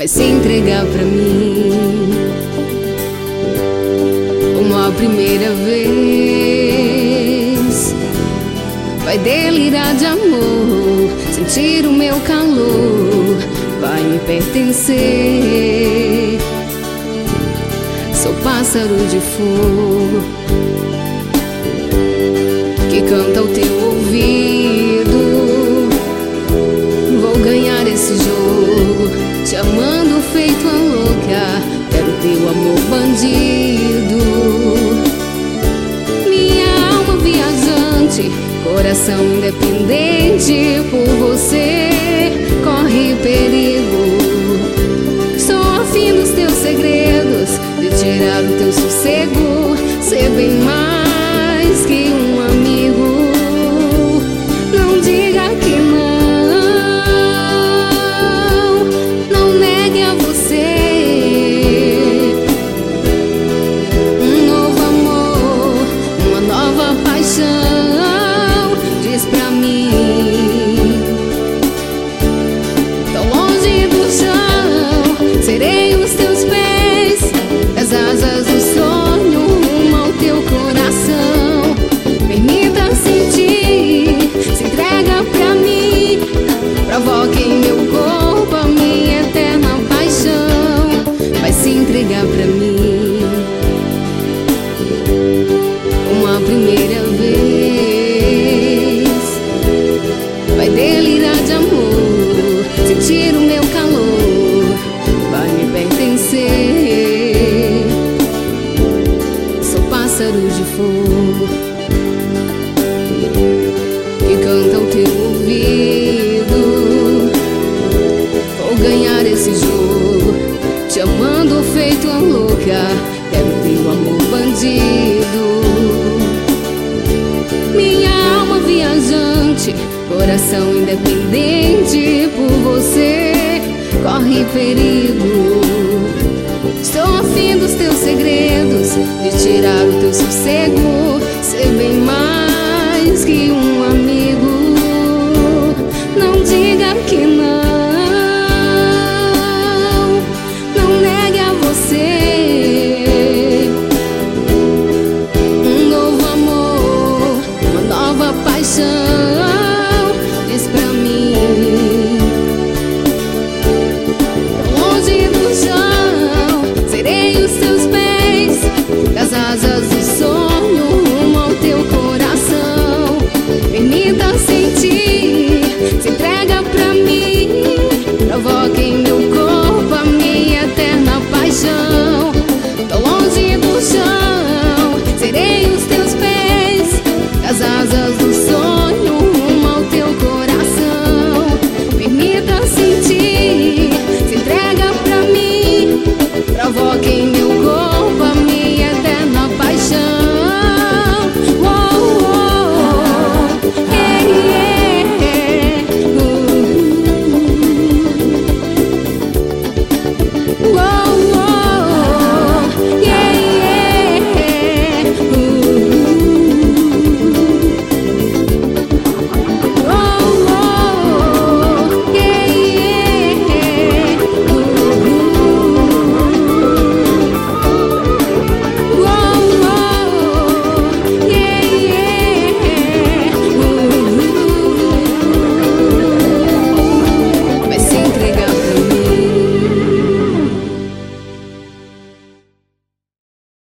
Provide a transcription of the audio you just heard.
vai se entregar pra mim uma primeira vez. Vai delirar de amor, sentir o meu calor, vai me pertencer. Sou pássaro de fogo que canta ao teu ouvido. Vou ganhar esse jogo, te amando feito a louca. Quero teu amor bandido. Minha alma viajante, coração independente, por você corre perigo. Estou afim dos teus segredos, de tirar o teu sossego, ser bem mais que um amigo. Não diga que não negue a você um novo amor, uma nova paixão. Diz pra mim, tão longe do chão, serei os teus pés, as asas do sonho, rumo ao teu coração. Permita sentir, se entrega pra mim, provoque em meu corpo a minha eterna paixão. Vai se entregar pra mim uma primeira vez. Vai delirar de amor, sentir o meu calor, vai me pertencer. Sou pássaro de fogo que canta ao teu ouvido. Vou ganhar esse jogo, te amando feito a louca. Quero teu amor bandido. Minha alma viajante, coração independente, por você corre perigo. Estou afim dos teus segredos, de tirar o teu sossego, ser bem mais que um amigo.